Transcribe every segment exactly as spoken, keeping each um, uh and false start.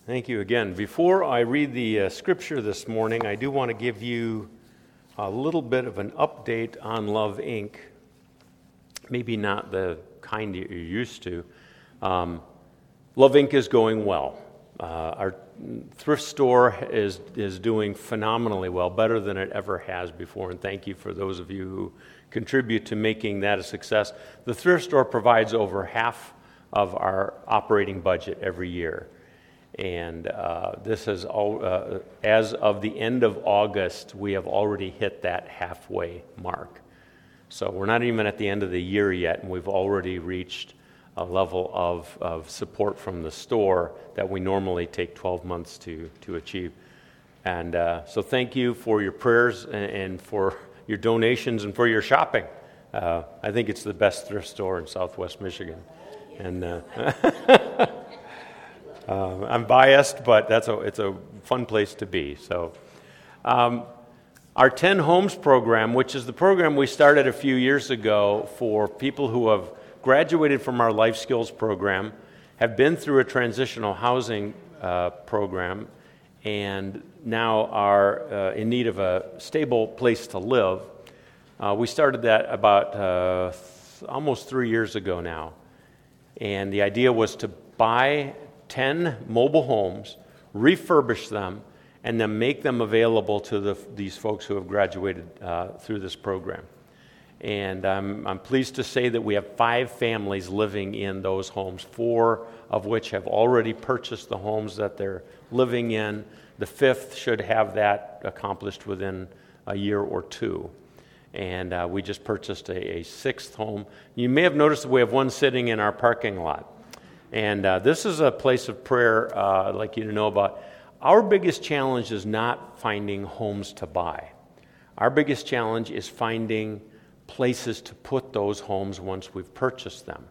Thank you again. Before I read the uh, scripture this morning, I do want to give you a little bit of an update on Love Incorporated. Maybe not the kind that you're used to. Um, Love Incorporated is going well. Uh, our thrift store is is doing phenomenally well, better than it ever has before, and thank you for those of you who contribute to making that a success. The thrift store provides over half of our operating budget every year. And uh, this is all, uh, as of the end of August, we have already hit that halfway mark. So we're not even at the end of the year yet, and we've already reached a level of, of support from the store that we normally take twelve months to, to achieve. And uh, so thank you for your prayers and, and for your donations and for your shopping. Uh, I think it's the best thrift store in Southwest Michigan. And uh, Uh, I'm biased, but that's a, it's a fun place to be. So, um, our ten Homes program, which is the program we started a few years ago for people who have graduated from our Life Skills program, have been through a transitional housing uh, program, and now are uh, in need of a stable place to live. Uh, we started that about uh, th- almost three years ago now, and the idea was to buy ten mobile homes, refurbish them, and then make them available to the, these folks who have graduated uh, through this program. And I'm, I'm pleased to say that we have five families living in those homes, four of which have already purchased the homes that they're living in. The fifth should have that accomplished within a year or two. And uh, we just purchased a, a sixth home. You may have noticed that we have one sitting in our parking lot. And uh, this is a place of prayer uh, I'd like you to know about. Our biggest challenge is not finding homes to buy. Our biggest challenge is finding places to put those homes once we've purchased them.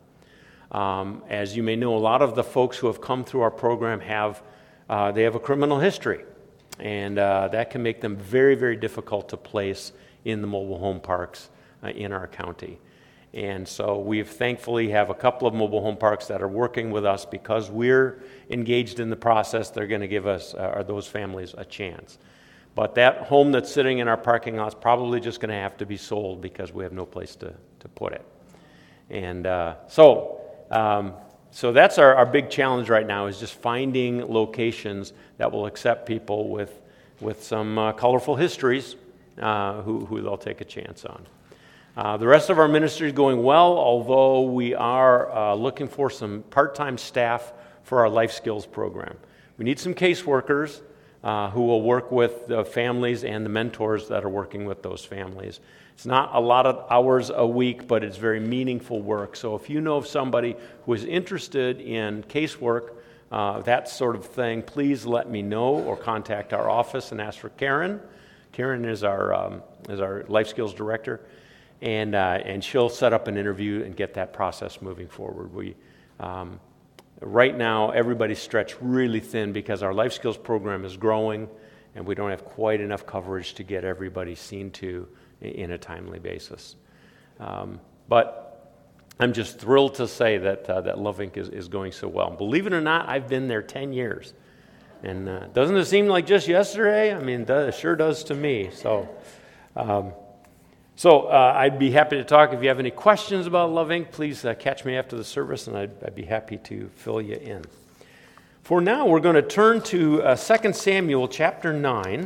Um, as you may know, a lot of the folks who have come through our program have, uh, they have a criminal history. And uh, that can make them very, very difficult to place in the mobile home parks uh, in our county. And so we thankfully have a couple of mobile home parks that are working with us because we're engaged in the process. They're going to give us, uh, or those families, a chance. But that home that's sitting in our parking lot is probably just going to have to be sold because we have no place to, to put it. And uh, so um, so that's our, our big challenge right now, is just finding locations that will accept people with, with some uh, colorful histories uh, who, who they'll take a chance on. Uh, the rest of our ministry is going well, although we are uh, looking for some part-time staff for our Life Skills program. We need some caseworkers uh, who will work with the families and the mentors that are working with those families. It's not a lot of hours a week, but it's very meaningful work. So if you know of somebody who is interested in casework, uh, that sort of thing, please let me know or contact our office and ask for Karen. Karen is our um, is our Life Skills director. And uh, and she'll set up an interview and get that process moving forward. We um, right now everybody's stretched really thin because our Life Skills program is growing, and we don't have quite enough coverage to get everybody seen to in a timely basis. Um, but I'm just thrilled to say that uh, that Love Incorporated is, is going so well. Believe it or not, I've been there ten years, and uh, doesn't it seem like just yesterday? I mean, it, does, it sure does to me. So. Um, So uh, I'd be happy to talk. If you have any questions about Love Incorporated, please uh, catch me after the service, and I'd, I'd be happy to fill you in. For now, we're going to turn to uh, Second Samuel chapter nine.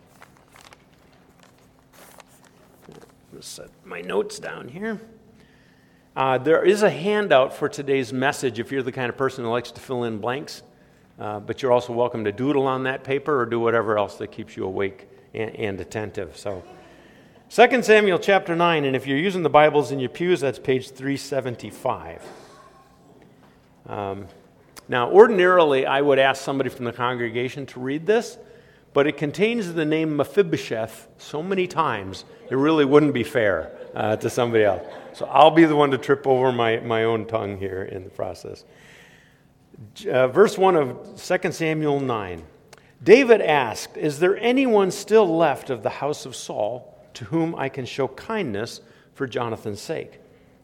I'm going to set my notes down here. Uh, there is a handout for today's message if you're the kind of person who likes to fill in blanks, uh, but you're also welcome to doodle on that paper or do whatever else that keeps you awake and, and attentive. So. Second Samuel chapter nine, and if you're using the Bibles in your pews, that's page three seventy-five. Um, now, ordinarily, I would ask somebody from the congregation to read this, but it contains the name Mephibosheth so many times, it really wouldn't be fair uh, to somebody else. So I'll be the one to trip over my, my own tongue here in the process. Uh, verse one of Second Samuel nine. David asked, "Is there anyone still left of the house of Saul to whom I can show kindness for Jonathan's sake?"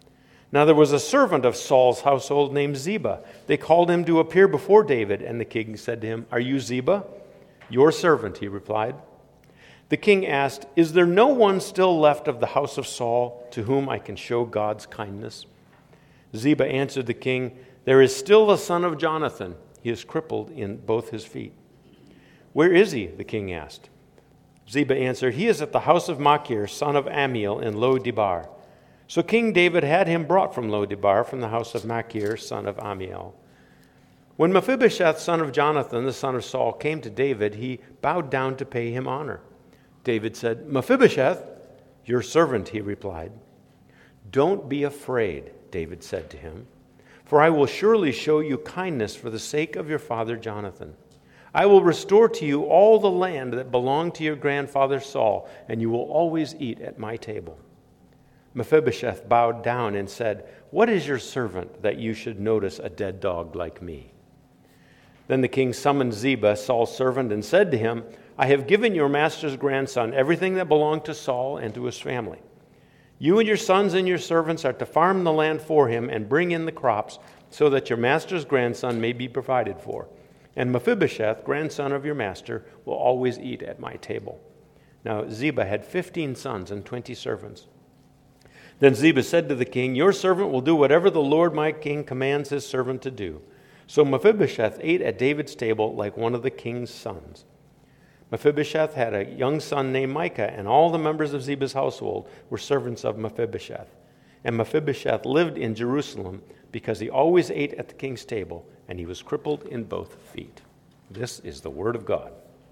Now there was a servant of Saul's household named Ziba. They called him to appear before David, and the king said to him, "Are you Ziba?" "Your servant," he replied. The king asked, "Is there no one still left of the house of Saul to whom I can show God's kindness?" Ziba answered the king, "There is still the son of Jonathan. He is crippled in both his feet." "Where is he?" the king asked. Ziba answered, "He is at the house of Machir, son of Ammiel, in Lo-debar." So King David had him brought from Lo-debar, from the house of Machir, son of Ammiel. When Mephibosheth, son of Jonathan, the son of Saul, came to David, he bowed down to pay him honor. David said, "Mephibosheth." "Your servant," he replied. "Don't be afraid," David said to him, "for I will surely show you kindness for the sake of your father Jonathan. I will restore to you all the land that belonged to your grandfather Saul, and you will always eat at my table." Mephibosheth bowed down and said, "What is your servant that you should notice a dead dog like me?" Then the king summoned Ziba, Saul's servant, and said to him, "I have given your master's grandson everything that belonged to Saul and to his family. You and your sons and your servants are to farm the land for him and bring in the crops so that your master's grandson may be provided for. And Mephibosheth, grandson of your master, will always eat at my table." Now Ziba had fifteen sons and twenty servants. Then Ziba said to the king, "Your servant will do whatever the Lord my king commands his servant to do." So Mephibosheth ate at David's table like one of the king's sons. Mephibosheth had a young son named Micah, and all the members of Ziba's household were servants of Mephibosheth. And Mephibosheth lived in Jerusalem because he always ate at the king's table, and he was crippled in both feet. This is the word of God.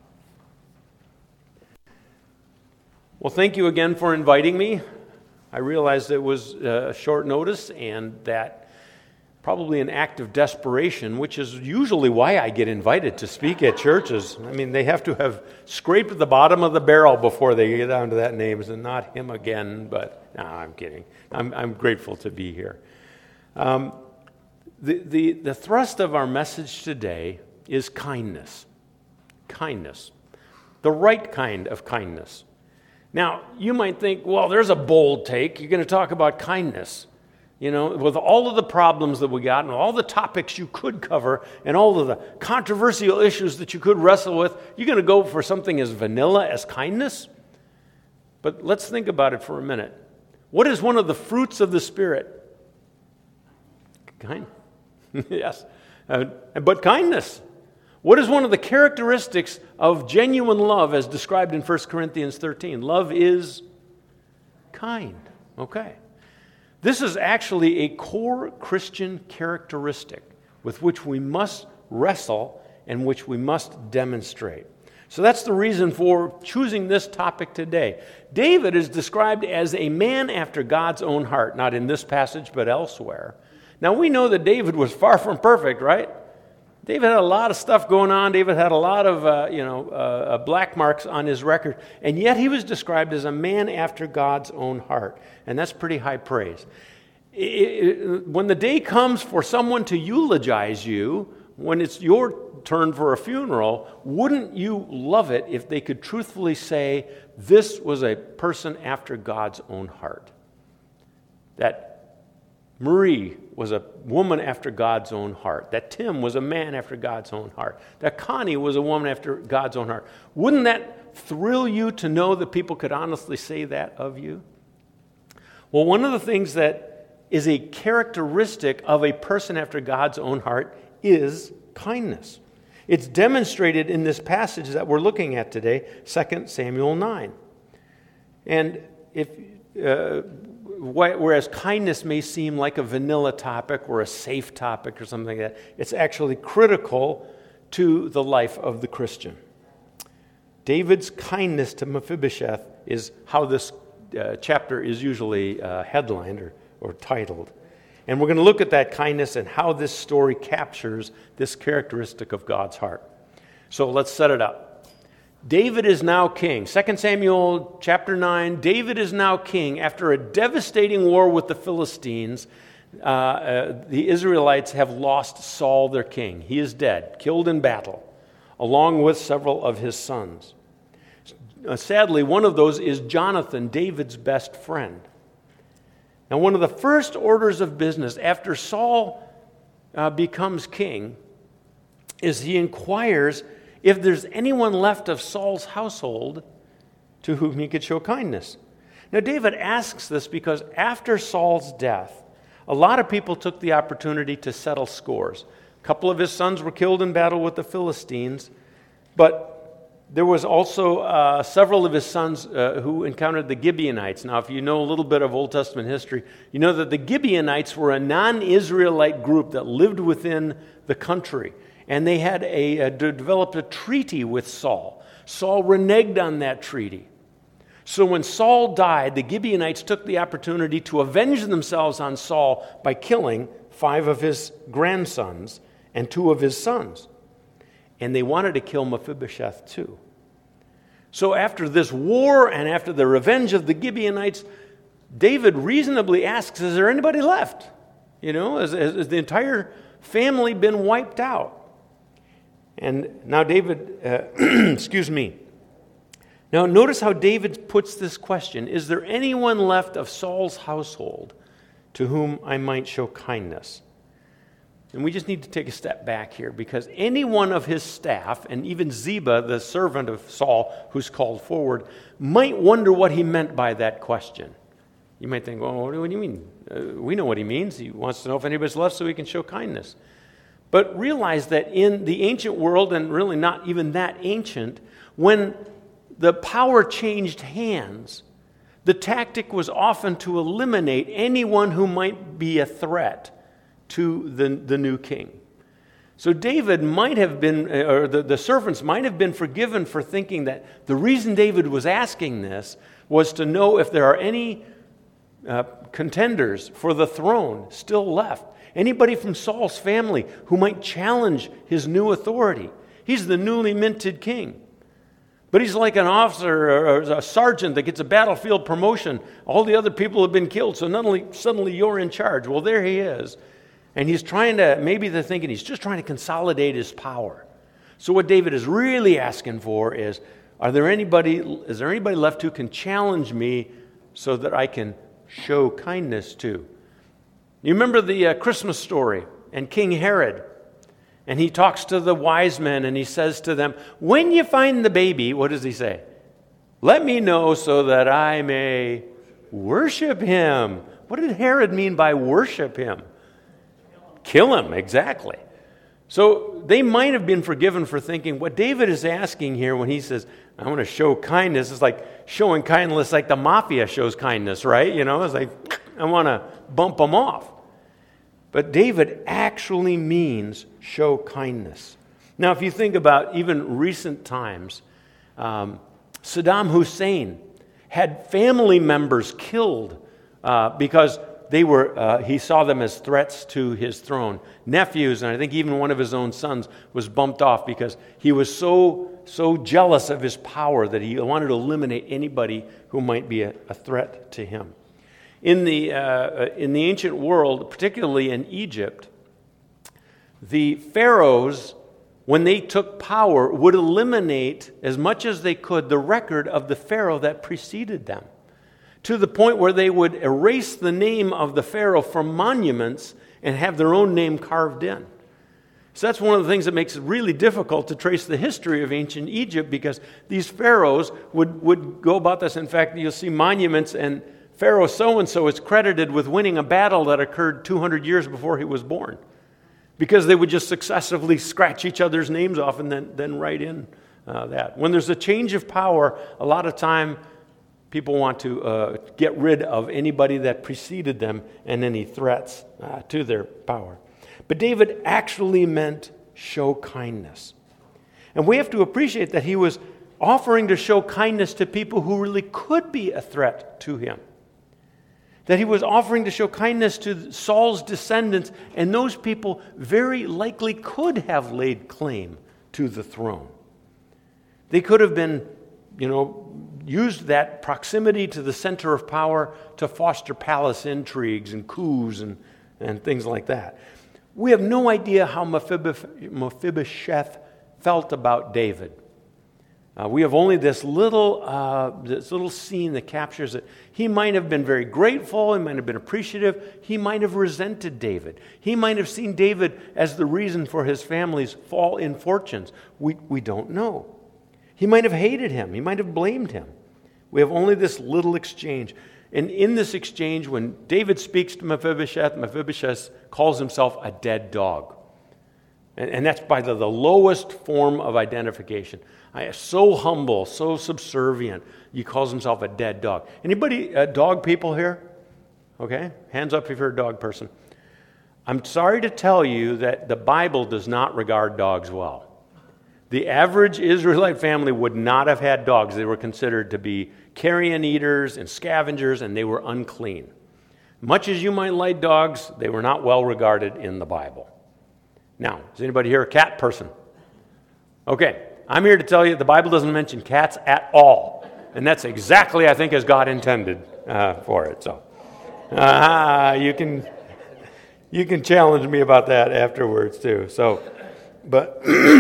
Well, thank you again for inviting me. I realized it was a short notice, and that probably an act of desperation, which is usually why I get invited to speak at churches. I mean, they have to have scraped the bottom of the barrel before they get down to that name, and not him again, but no, I'm kidding. I'm, I'm grateful to be here. Um, the, the, the thrust of our message today is kindness. Kindness. The right kind of kindness. Now, you might think, well, there's a bold take. You're going to talk about kindness. You know, with all of the problems that we got and all the topics you could cover and all of the controversial issues that you could wrestle with, you're going to go for something as vanilla as kindness? But let's think about it for a minute. What is one of the fruits of the Spirit? Kind. Yes. Uh, but kindness. What is one of the characteristics of genuine love as described in First Corinthians thirteen? Love is kind. Okay. This is actually a core Christian characteristic with which we must wrestle and which we must demonstrate. So that's the reason for choosing this topic today. David is described as a man after God's own heart, not in this passage, but elsewhere. Now we know that David was far from perfect, right? David had a lot of stuff going on. David had a lot of, uh, you know, uh, black marks on his record. And yet he was described as a man after God's own heart. And that's pretty high praise. It, it, when the day comes for someone to eulogize you, when it's your turn for a funeral, wouldn't you love it if they could truthfully say, this was a person after God's own heart? That Marie was a woman after God's own heart. That Tim was a man after God's own heart. That Connie was a woman after God's own heart. Wouldn't that thrill you to know that people could honestly say that of you? Well, one of the things that is a characteristic of a person after God's own heart is kindness. It's demonstrated in this passage that we're looking at today, Second Samuel nine. And if... Uh, Whereas kindness may seem like a vanilla topic or a safe topic or something like that, it's actually critical to the life of the Christian. David's kindness to Mephibosheth is how this uh, chapter is usually uh, headlined or, or titled. And we're going to look at that kindness and how this story captures this characteristic of God's heart. So let's set it up. David is now king. Second Samuel chapter nine, David is now king. After a devastating war with the Philistines, uh, uh, the Israelites have lost Saul, their king. He is dead, killed in battle, along with several of his sons. Uh, sadly, one of those is Jonathan, David's best friend. Now, one of the first orders of business after Saul uh, becomes king is he inquires if there's anyone left of Saul's household to whom he could show kindness. Now, David asks this because after Saul's death, a lot of people took the opportunity to settle scores. A couple of his sons were killed in battle with the Philistines, but there was also uh, several of his sons uh, who encountered the Gibeonites. Now, if you know a little bit of Old Testament history, you know that the Gibeonites were a non-Israelite group that lived within the country. And they had a, a developed a treaty with Saul. Saul reneged on that treaty. So when Saul died, the Gibeonites took the opportunity to avenge themselves on Saul by killing five of his grandsons and two of his sons. And they wanted to kill Mephibosheth too. So after this war and after the revenge of the Gibeonites, David reasonably asks, is there anybody left? You know, has, has the entire family been wiped out? And now David, uh, excuse me. Now notice how David puts this question. Is there anyone left of Saul's household to whom I might show kindness? And we just need to take a step back here, because any one of his staff, and even Ziba, the servant of Saul, who's called forward, might wonder what he meant by that question. You might think, well, what do you mean? Uh, we know what he means. He wants to know if anybody's left so he can show kindness. But realize that in the ancient world, and really not even that ancient, when the power changed hands, the tactic was often to eliminate anyone who might be a threat to the, the new king. So David might have been, or the, the servants might have been forgiven for thinking that the reason David was asking this was to know if there are any uh, contenders for the throne still left. Anybody from Saul's family who might challenge his new authority. He's the newly minted king. But he's like an officer or a sergeant that gets a battlefield promotion. All the other people have been killed, so not only suddenly you're in charge. Well, there he is. And he's trying to, maybe they're thinking he's just trying to consolidate his power. So what David is really asking for is, are there anybody, is there anybody left who can challenge me so that I can show kindness to? You remember the uh, Christmas story and King Herod? And he talks to the wise men and he says to them, when you find the baby, what does he say? Let me know so that I may worship him. What did Herod mean by worship him? Kill him, exactly. So they might have been forgiven for thinking what David is asking here when he says, I want to show kindness. It's like showing kindness like the mafia shows kindness, right? You know, it's like, I want to bump them off. But David actually means show kindness. Now, if you think about even recent times, um, Saddam Hussein had family members killed uh, because they were. Uh, he saw them as threats to his throne. Nephews, and I think even one of his own sons was bumped off because he was so so jealous of his power that he wanted to eliminate anybody who might be a, a threat to him. In the, uh, in the ancient world, particularly in Egypt, the pharaohs, when they took power, would eliminate as much as they could the record of the pharaoh that preceded them, to the point where they would erase the name of the pharaoh from monuments and have their own name carved in. So that's one of the things that makes it really difficult to trace the history of ancient Egypt, because these pharaohs would, would go about this. In fact, you'll see monuments and Pharaoh so-and-so is credited with winning a battle that occurred two hundred years before he was born, because they would just successively scratch each other's names off and then, then write in uh, that. When there's a change of power, a lot of time people want to uh, get rid of anybody that preceded them and any threats uh, to their power. But David actually meant show kindness. And we have to appreciate that he was offering to show kindness to people who really could be a threat to him. That he was offering to show kindness to Saul's descendants, and those people very likely could have laid claim to the throne. They could have been, you know, used that proximity to the center of power to foster palace intrigues and coups and, and things like that. We have no idea how Mephibosheth felt about David. Uh, we have only this little, uh, this little scene that captures it. He might have been very grateful. He might have been appreciative. He might have resented David. He might have seen David as the reason for his family's fall in fortunes. We, we don't know. He might have hated him. He might have blamed him. We have only this little exchange. And in this exchange, when David speaks to Mephibosheth, Mephibosheth calls himself a dead dog. And, and that's by the, the lowest form of identification. I am so humble, so subservient. He calls himself a dead dog. Anybody uh, dog people here? Okay, hands up if you're a dog person. I'm sorry to tell you that the Bible does not regard dogs well. The average Israelite family would not have had dogs. They were considered to be carrion eaters and scavengers, and they were unclean. Much as you might like dogs, they were not well regarded in the Bible. Now, is anybody here a cat person? Okay. I'm here to tell you the Bible doesn't mention cats at all. And that's exactly, I think, as God intended uh, for it. So uh, you can you can challenge me about that afterwards, too. So, but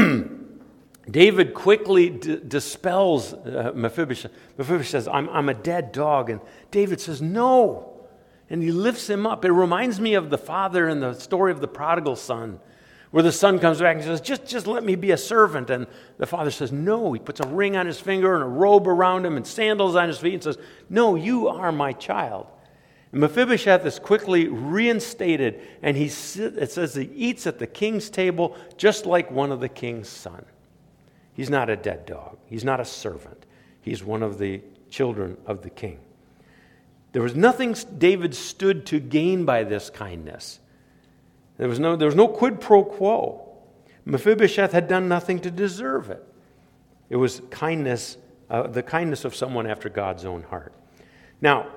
David quickly d- dispels uh, Mephibosheth. Mephibosheth says, I'm, I'm a dead dog. And David says, no. And he lifts him up. It reminds me of the father in the story of the prodigal son, where the son comes back and says, just, just let me be a servant. And the father says, no. He puts a ring on his finger and a robe around him and sandals on his feet and says, no, you are my child. And Mephibosheth is quickly reinstated, and he sit, it says he eats at the king's table just like one of the king's son. He's not a dead dog. He's not a servant. He's one of the children of the king. There was nothing David stood to gain by this kindness. There was no, there was no quid pro quo. Mephibosheth had done nothing to deserve it. It was kindness, uh, the kindness of someone after God's own heart. Now,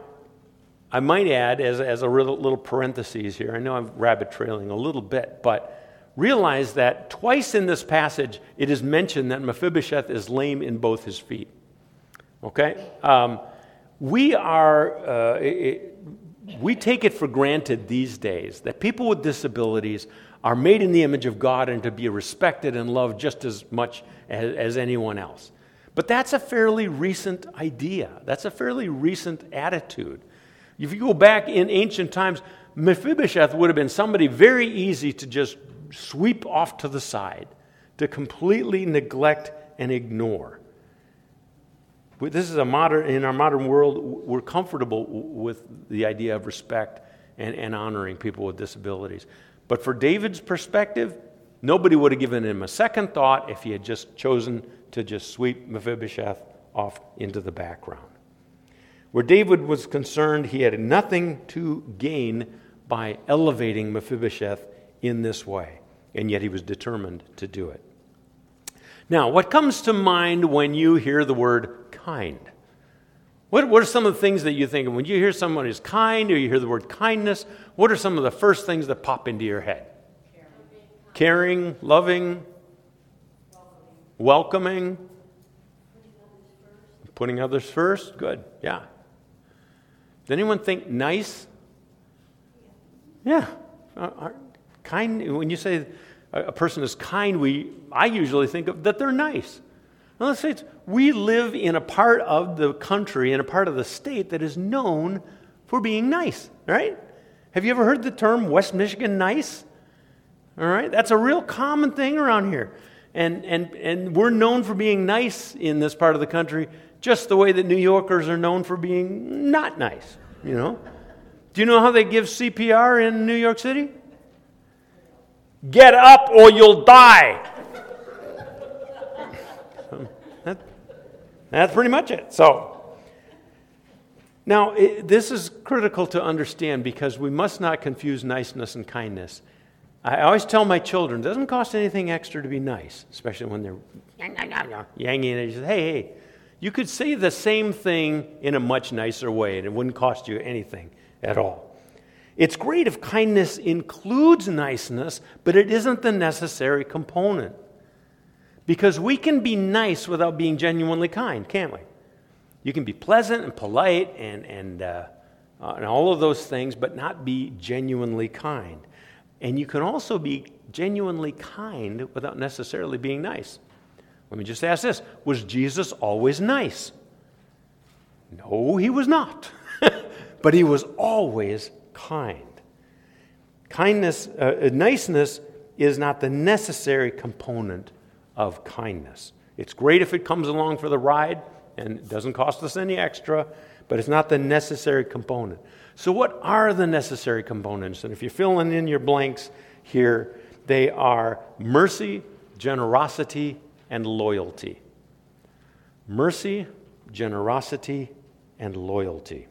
I might add, as, as a little, little parenthesis here, I know I'm rabbit trailing a little bit, but realize that twice in this passage it is mentioned that Mephibosheth is lame in both his feet. Okay? Um, we are... Uh, it, We take it for granted these days that people with disabilities are made in the image of God and to be respected and loved just as much as, as anyone else. But that's a fairly recent idea. That's a fairly recent attitude. If you go back in ancient times, Mephibosheth would have been somebody very easy to just sweep off to the side, to completely neglect and ignore. This is a modern, in our modern world, we're comfortable with the idea of respect and, and honoring people with disabilities. But for David's perspective, nobody would have given him a second thought if he had just chosen to just sweep Mephibosheth off into the background. Where David was concerned, he had nothing to gain by elevating Mephibosheth in this way, and yet he was determined to do it. Now, what comes to mind when you hear the word kind? What, what are some of the things that you think of when you hear someone who's kind or you hear the word kindness? What are some of the first things that pop into your head? Caring, Caring loving, welcoming, welcoming. Putting others first. Good, yeah. Does anyone think nice? Yeah. Uh, kind. When you say a person is kind, we I usually think of that they're nice. Now let's say it's, we live in a part of the country, in a part of the state that is known for being nice, right? Have you ever heard the term West Michigan nice? All right, that's a real common thing around here. And, and, and we're known for being nice in this part of the country, just the way that New Yorkers are known for being not nice, you know? Do you know how they give C P R in New York City? Get up or you'll die. that, that's pretty much it. So, now, it, this is critical to understand because we must not confuse niceness and kindness. I always tell my children, it doesn't cost anything extra to be nice, especially when they're yanging and say, hey, hey, you could say the same thing in a much nicer way and it wouldn't cost you anything at all. It's great if kindness includes niceness, but it isn't the necessary component. Because we can be nice without being genuinely kind, can't we? You can be pleasant and polite and, and, uh, uh, and all of those things, but not be genuinely kind. And you can also be genuinely kind without necessarily being nice. Let me just ask this. Was Jesus always nice? No, he was not. But he was always kind. Kindness, uh, niceness is not the necessary component of kindness. It's great if it comes along for the ride and it doesn't cost us any extra, but it's not the necessary component. So what are the necessary components? And if you're filling in your blanks here, they are mercy, generosity, and loyalty. Mercy, generosity, and loyalty.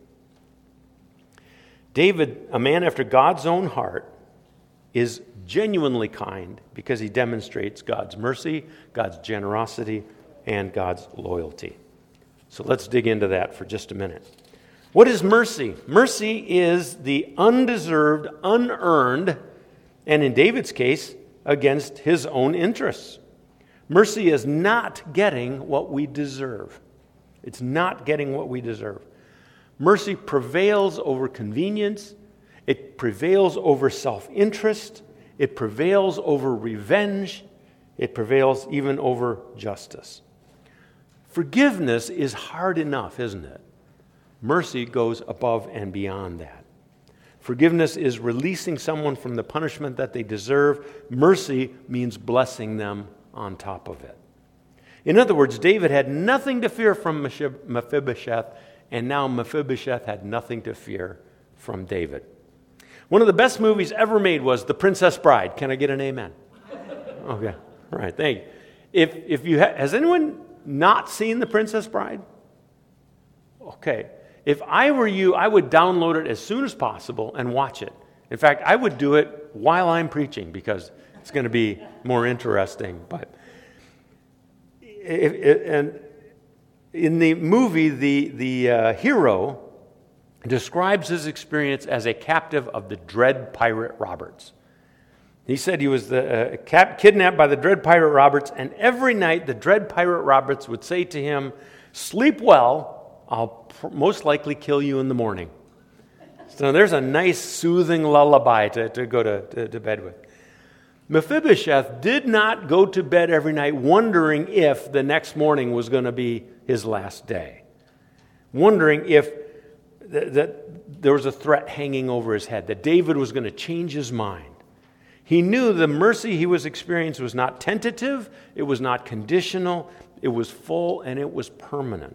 David, a man after God's own heart, is genuinely kind because he demonstrates God's mercy, God's generosity, and God's loyalty. So let's dig into that for just a minute. What is mercy? Mercy is the undeserved, unearned, and in David's case, against his own interests. Mercy is not getting what we deserve. It's not getting what we deserve. Mercy prevails over convenience. It prevails over self-interest. It prevails over revenge. It prevails even over justice. Forgiveness is hard enough, isn't it? Mercy goes above and beyond that. Forgiveness is releasing someone from the punishment that they deserve. Mercy means blessing them on top of it. In other words, David had nothing to fear from Mephibosheth, and now Mephibosheth had nothing to fear from David. One of the best movies ever made was The Princess Bride. Can I get an amen? Okay, all right, thank you. If, if you ha- has anyone not seen The Princess Bride? Okay, if I were you, I would download it as soon as possible and watch it. In fact, I would do it while I'm preaching because it's going to be more interesting. But if, if, and in the movie, the, the uh, hero describes his experience as a captive of the Dread Pirate Roberts. He said he was the, uh, cap- kidnapped by the Dread Pirate Roberts, and every night the Dread Pirate Roberts would say to him, "Sleep well, I'll pr- most likely kill you in the morning." So there's a nice soothing lullaby to, to go to, to, to bed with. Mephibosheth did not go to bed every night wondering if the next morning was going to be his last day, wondering if th- that there was a threat hanging over his head, that David was going to change his mind. He knew the mercy he was experiencing was not tentative, it was not conditional, it was full, and it was permanent.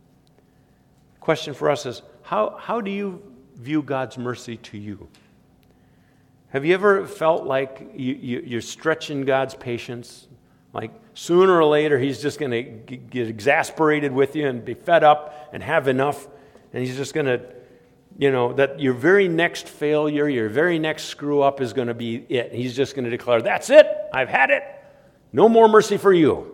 Question for us is, how, how do you view God's mercy to you? Have you ever felt like you, you, you're stretching God's patience? Like sooner or later he's just going to get exasperated with you and be fed up and have enough, and he's just going to, you know, that your very next failure, your very next screw up is going to be it. He's just going to declare, "That's it, I've had it, no more mercy for you."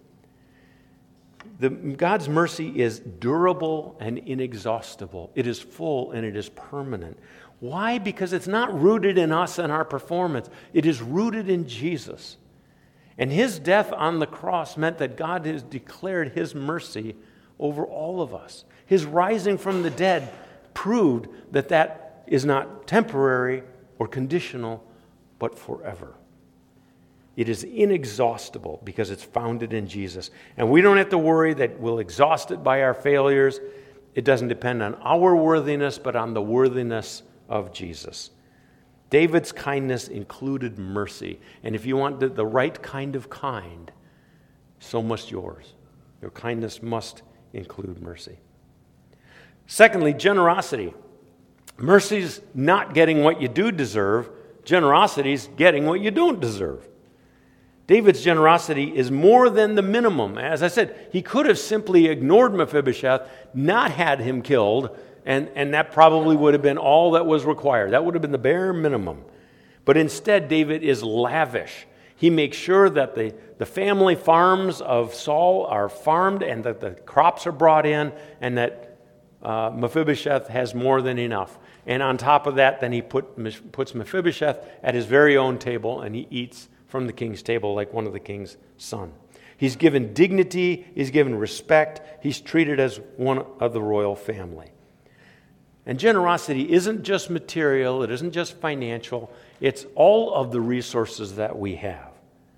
The, God's mercy is durable and inexhaustible. It is full and it is permanent. Why? Because it's not rooted in us and our performance. It is rooted in Jesus. And his death on the cross meant that God has declared his mercy over all of us. His rising from the dead proved that that is not temporary or conditional, but forever. It is inexhaustible because it's founded in Jesus. And we don't have to worry that we'll exhaust it by our failures. It doesn't depend on our worthiness, but on the worthiness of Jesus. David's kindness included mercy. And if you want the, the right kind of kind, so must yours. Your kindness must include mercy. Secondly, generosity. Mercy's not getting what you do deserve. Generosity's getting what you don't deserve. David's generosity is more than the minimum. As I said, he could have simply ignored Mephibosheth, not had him killed, and, and that probably would have been all that was required. That would have been the bare minimum. But instead, David is lavish. He makes sure that the, the family farms of Saul are farmed and that the crops are brought in and that uh, Mephibosheth has more than enough. And on top of that, then he put, puts Mephibosheth at his very own table and he eats from the king's table like one of the king's son. He's given dignity, he's given respect, he's treated as one of the royal family. And generosity isn't just material, it isn't just financial, it's all of the resources that we have.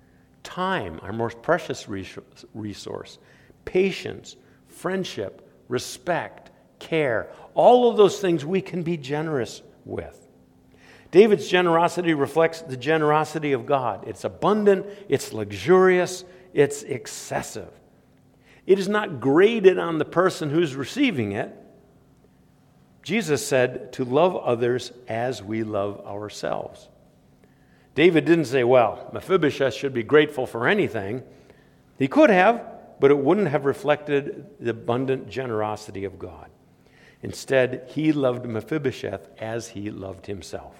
time, our most precious resource, patience, friendship, respect, care, all of those things we can be generous with. David's generosity reflects the generosity of God. It's abundant, it's luxurious, it's excessive. It is not graded on the person who's receiving it. Jesus said to love others as we love ourselves. David didn't say, well, Mephibosheth should be grateful for anything. He could have, but it wouldn't have reflected the abundant generosity of God. Instead, he loved Mephibosheth as he loved himself.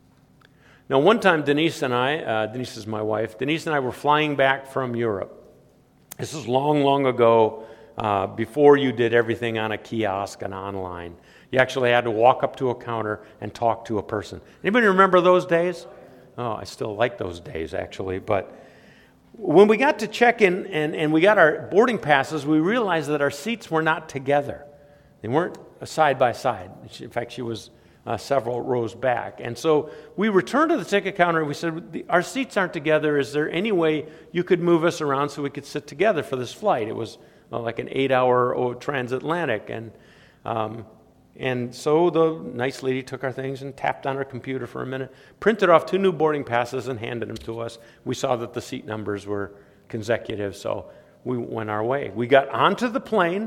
Now, one time, Denise and I, uh, Denise is my wife, Denise and I were flying back from Europe. This is long, long ago, uh, before you did everything on a kiosk and online. You actually had to walk up to a counter and talk to a person. Anybody remember those days? Oh, I still like those days, actually. But when we got to check-in and, and we got our boarding passes, we realized that our seats were not together. They weren't side by side. In fact, she was uh, several rows back. And so we returned to the ticket counter and we said, our seats aren't together. Is there any way you could move us around so we could sit together for this flight? It was uh, like an eight-hour oh, transatlantic. And um, and so the nice lady took our things and tapped on her computer for a minute, printed off two new boarding passes and handed them to us. We saw that the seat numbers were consecutive, so we went our way. We got onto the plane,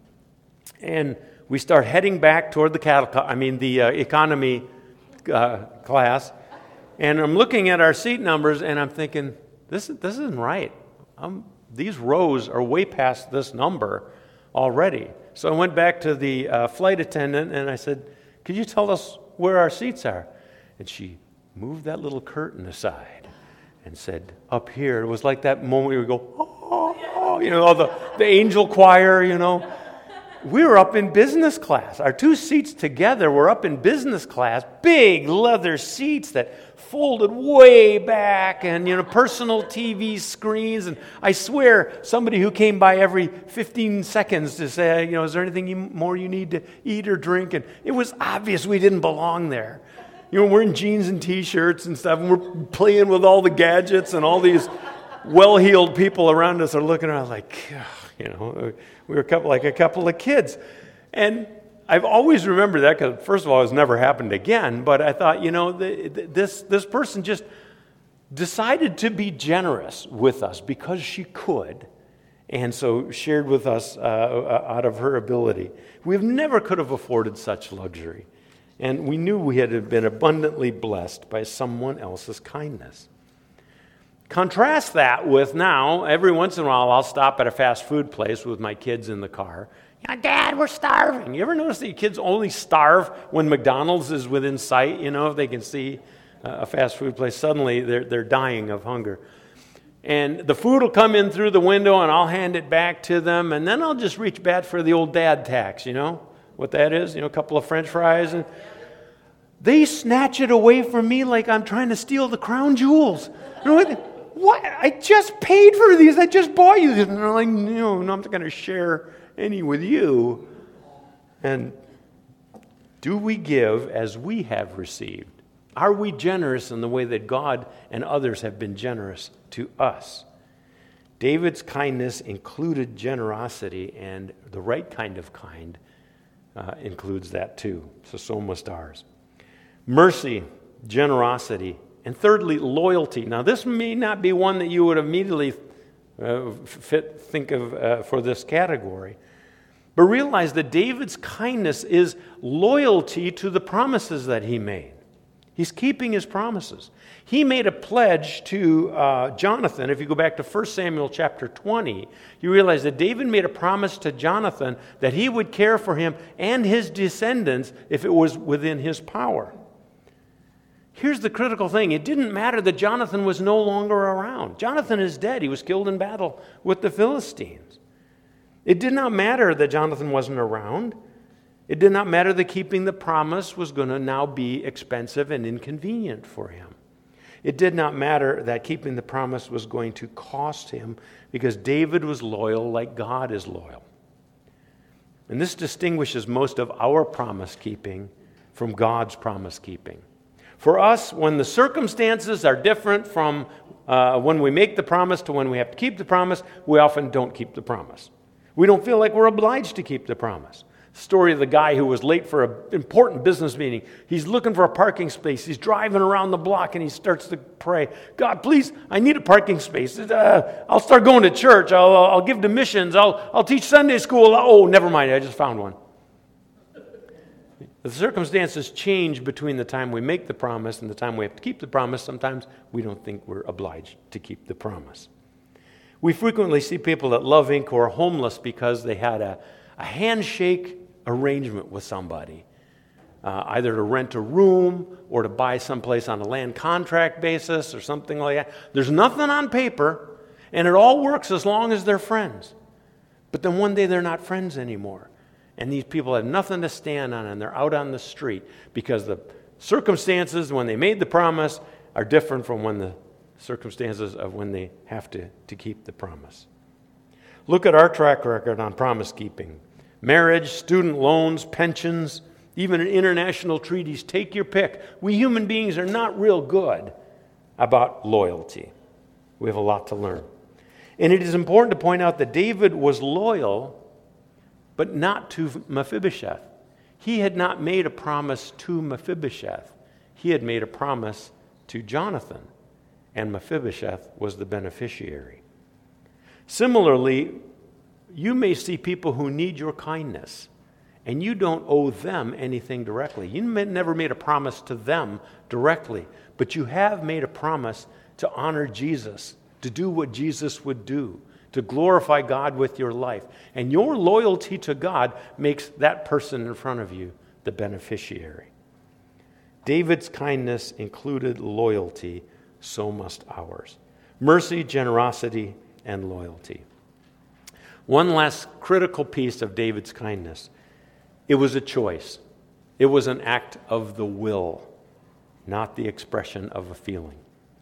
and we start heading back toward the cattle, I mean the uh, economy uh, class. And I'm looking at our seat numbers, and I'm thinking, this this isn't right. Um, these rows are way past this number already. So I went back to the uh, flight attendant, and I said, "Could you tell us where our seats are?" And she moved that little curtain aside and said, "Up here." It was like that moment where we go, "Oh, oh," you know, all the the angel choir, you know. We were up in business class. Our two seats together were up in business class, big leather seats that folded way back and, you know, personal T V screens. And I swear somebody who came by every fifteen seconds to say, you know, is there anything you, more you need to eat or drink? And it was obvious we didn't belong there. You know, we're in jeans and T-shirts and stuff, and we're playing with all the gadgets, and all these well-heeled people around us are looking around like, you know, we were a couple, like a couple of kids. And I've always remembered that because, first of all, it's never happened again. But I thought, you know, the, the, this this person just decided to be generous with us because she could. And so shared with us uh, out of her ability. We never could have afforded such luxury. And we knew we had been abundantly blessed by someone else's kindness. Contrast that with now, every once in a while, I'll stop at a fast food place with my kids in the car. You know, Dad, we're starving. You ever notice that your kids only starve when McDonald's is within sight? You know, if they can see a fast food place, suddenly they're, they're dying of hunger. And the food will come in through the window, and I'll hand it back to them, and then I'll just reach back for the old dad tax, you know what that is? You know, a couple of French fries. And they snatch it away from me like I'm trying to steal the crown jewels. You know what? What? I just paid for these. I just bought you these. And they're like, no, no, I'm not going to share any with you. And do we give as we have received? Are we generous in the way that God and others have been generous to us? David's kindness included generosity, and the right kind of kind uh, includes that too. So, so must ours. Mercy, generosity, and thirdly, loyalty. Now, this may not be one that you would immediately uh, fit, think of uh, for this category, but realize that David's kindness is loyalty to the promises that he made. He's keeping his promises. He made a pledge to uh, Jonathan. If you go back to First Samuel chapter twenty, you realize that David made a promise to Jonathan that he would care for him and his descendants if it was within his power. Here's the critical thing. It didn't matter that Jonathan was no longer around. Jonathan is dead. He was killed in battle with the Philistines. It did not matter that Jonathan wasn't around. It did not matter that keeping the promise was going to now be expensive and inconvenient for him. It did not matter that keeping the promise was going to cost him, because David was loyal like God is loyal. And this distinguishes most of our promise keeping from God's promise keeping. For us, when the circumstances are different from uh, when we make the promise to when we have to keep the promise, we often don't keep the promise. We don't feel like we're obliged to keep the promise. Story of the guy who was late for an important business meeting. He's looking for a parking space. He's driving around the block and he starts to pray, God, please, I need a parking space. Uh, I'll start going to church. I'll, I'll give to missions. I'll, I'll teach Sunday school. Oh, never mind. I just found one. The circumstances change between the time we make the promise and the time we have to keep the promise. Sometimes we don't think we're obliged to keep the promise. We frequently see people at Love Incorporated who are homeless because they had a, a handshake arrangement with somebody, uh, either to rent a room or to buy someplace on a land contract basis or something like that. There's nothing on paper, and it all works as long as they're friends. But then one day they're not friends anymore. And these people have nothing to stand on, and they're out on the street because the circumstances when they made the promise are different from when the circumstances of when they have to, to keep the promise. Look at our track record on promise keeping. Marriage, student loans, pensions, even international treaties, take your pick. We human beings are not real good about loyalty. We have a lot to learn. And it is important to point out that David was loyal, but not to Mephibosheth. He had not made a promise to Mephibosheth. He had made a promise to Jonathan, and Mephibosheth was the beneficiary. Similarly, you may see people who need your kindness, and you don't owe them anything directly. You may, never made a promise to them directly, but you have made a promise to honor Jesus, to do what Jesus would do, to glorify God with your life. And your loyalty to God makes that person in front of you the beneficiary. David's kindness included loyalty, so must ours. Mercy, generosity, and loyalty. One last critical piece of David's kindness. It was a choice. It was an act of the will, not the expression of a feeling.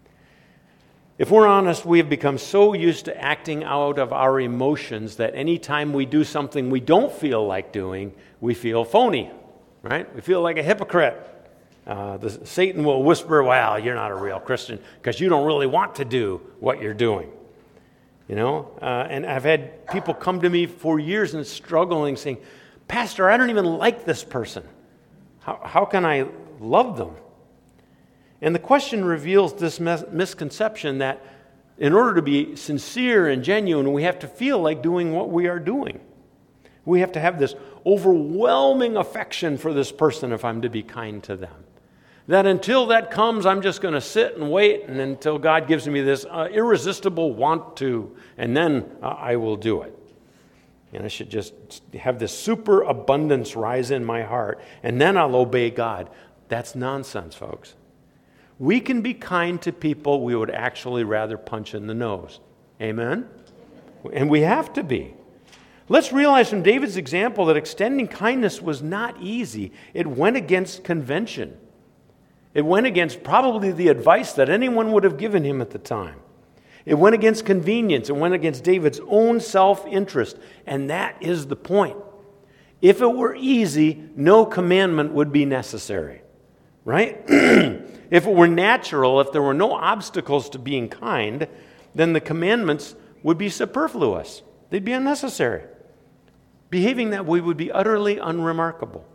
If we're honest, we have become so used to acting out of our emotions that any time we do something we don't feel like doing, we feel phony, right? We feel like a hypocrite. Uh, the, Satan will whisper, well, you're not a real Christian because you don't really want to do what you're doing. You know, uh, and I've had people come to me for years and struggling saying, Pastor, I don't even like this person. How, how can I love them? And the question reveals this mis- misconception that in order to be sincere and genuine, we have to feel like doing what we are doing. We have to have this overwhelming affection for this person if I'm to be kind to them. That until that comes, I'm just going to sit and wait and until God gives me this uh, irresistible want to, and then uh, I will do it. And I should just have this super abundance rise in my heart, and then I'll obey God. That's nonsense, folks. We can be kind to people we would actually rather punch in the nose. Amen? And we have to be. Let's realize from David's example that extending kindness was not easy. It went against convention. It went against probably the advice that anyone would have given him at the time. It went against convenience. It went against David's own self-interest. And that is the point. If it were easy, no commandment would be necessary. Right? If it were natural, if there were no obstacles to being kind, then the commandments would be superfluous. They'd be unnecessary. Behaving that way would be utterly unremarkable.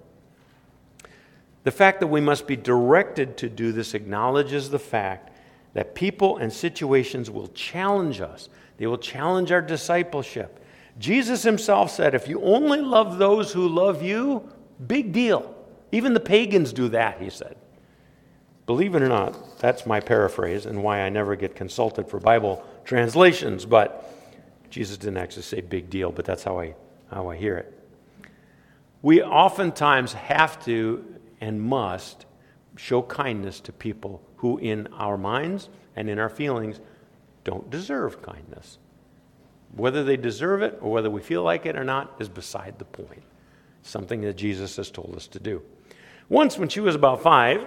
The fact that we must be directed to do this acknowledges the fact that people and situations will challenge us. They will challenge our discipleship. Jesus himself said, if you only love those who love you, big deal. Even the pagans do that, he said. Believe it or not, that's my paraphrase and why I never get consulted for Bible translations, but Jesus didn't actually say big deal, but that's how I, how I hear it. We oftentimes have to and must show kindness to people who in our minds and in our feelings don't deserve kindness. Whether they deserve it or whether we feel like it or not is beside the point. Something that Jesus has told us to do. Once when she was about five,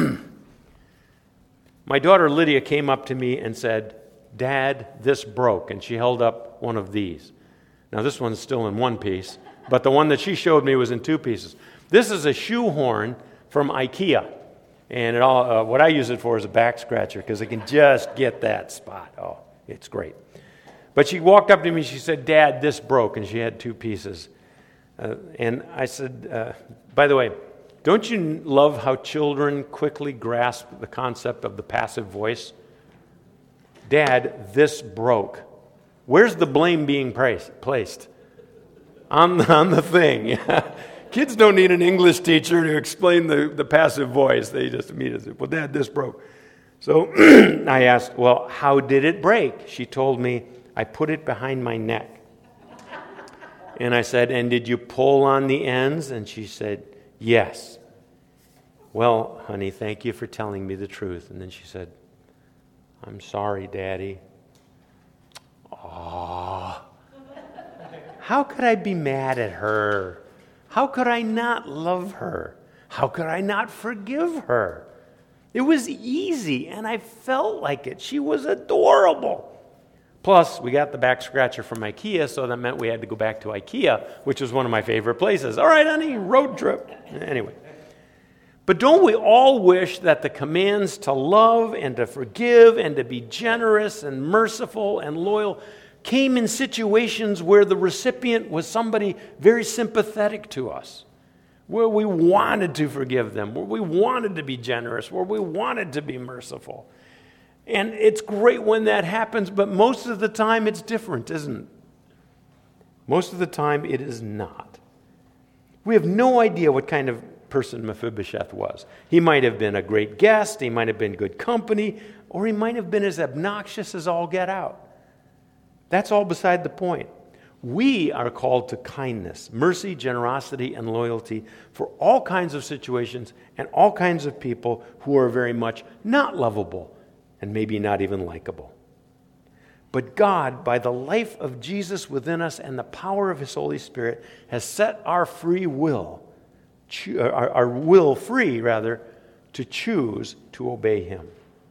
my daughter Lydia came up to me and said, Dad, this broke. And she held up one of these. Now this one's still in one piece, but the one that she showed me was in two pieces. This is a shoehorn from IKEA. And it all, uh, what I use it for is a back scratcher because it can just get that spot. Oh, it's great. But she walked up to me, she said, Dad, this broke, and she had two pieces. Uh, and I said, uh, by the way, don't you love how children quickly grasp the concept of the passive voice? Dad, this broke. Where's the blame being placed? On the, on the thing. Kids don't need an English teacher to explain the, the passive voice. They just immediately say, well, Dad, this broke. So I asked, well, how did it break? She told me, I put it behind my neck. And I said, and did you pull on the ends? And she said, yes. Well, honey, thank you for telling me the truth. And then she said, I'm sorry, Daddy. Aww. How could I be mad at her? How could I not love her? How could I not forgive her? It was easy, and I felt like it. She was adorable. Plus, we got the back scratcher from IKEA, so that meant we had to go back to IKEA, which was one of my favorite places. All right, honey, road trip. Anyway. But don't we all wish that the commands to love and to forgive and to be generous and merciful and loyal came in situations where the recipient was somebody very sympathetic to us, where we wanted to forgive them, where we wanted to be generous, where we wanted to be merciful. And it's great when that happens, but most of the time it's different, isn't it? Most of the time it is not. We have no idea what kind of person Mephibosheth was. He might have been a great guest, he might have been good company, or he might have been as obnoxious as all get out. That's all beside the point. We are called to kindness, mercy, generosity, and loyalty for all kinds of situations and all kinds of people who are very much not lovable and maybe not even likable. But God, by the life of Jesus within us and the power of His Holy Spirit, has set our free will, our, our will free, rather, to choose to obey Him.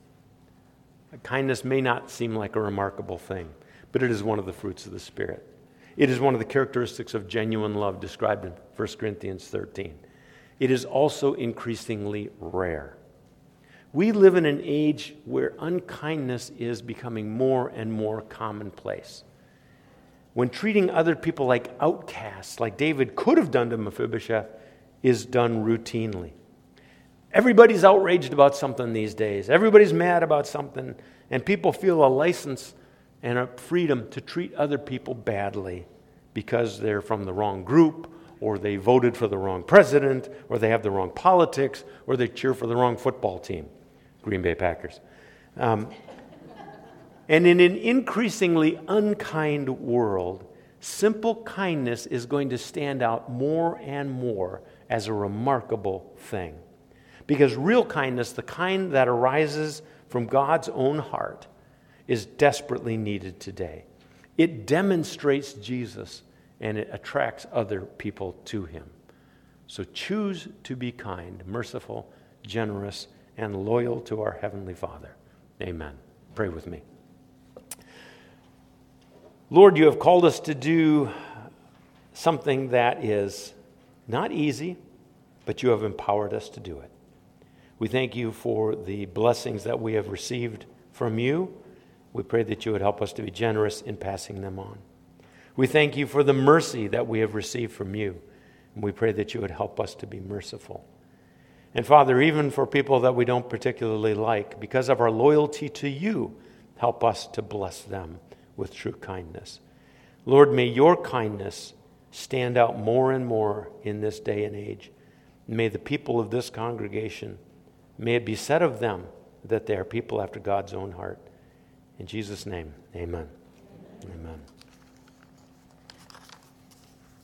Kindness may not seem like a remarkable thing, but it is one of the fruits of the Spirit. It is one of the characteristics of genuine love described in First Corinthians thirteen. It is also increasingly rare. We live in an age where unkindness is becoming more and more commonplace. When treating other people like outcasts, like David could have done to Mephibosheth, is done routinely. Everybody's outraged about something these days. Everybody's mad about something, and people feel a license and a freedom to treat other people badly because they're from the wrong group, or they voted for the wrong president, or they have the wrong politics, or they cheer for the wrong football team, Green Bay Packers. Um, and in an increasingly unkind world, simple kindness is going to stand out more and more as a remarkable thing. Because real kindness, the kind that arises from God's own heart, is desperately needed today. It demonstrates Jesus and it attracts other people to Him. So choose to be kind, merciful, generous, and loyal to our Heavenly Father. Amen. Pray with me. Lord, you have called us to do something that is not easy, but you have empowered us to do it. We thank you for the blessings that we have received from you. We pray that you would help us to be generous in passing them on. We thank you for the mercy that we have received from you. And we pray that you would help us to be merciful. And Father, even for people that we don't particularly like, because of our loyalty to you, help us to bless them with true kindness. Lord, may your kindness stand out more and more in this day and age. May the people of this congregation, may it be said of them that they are people after God's own heart. In Jesus' name, amen. Amen.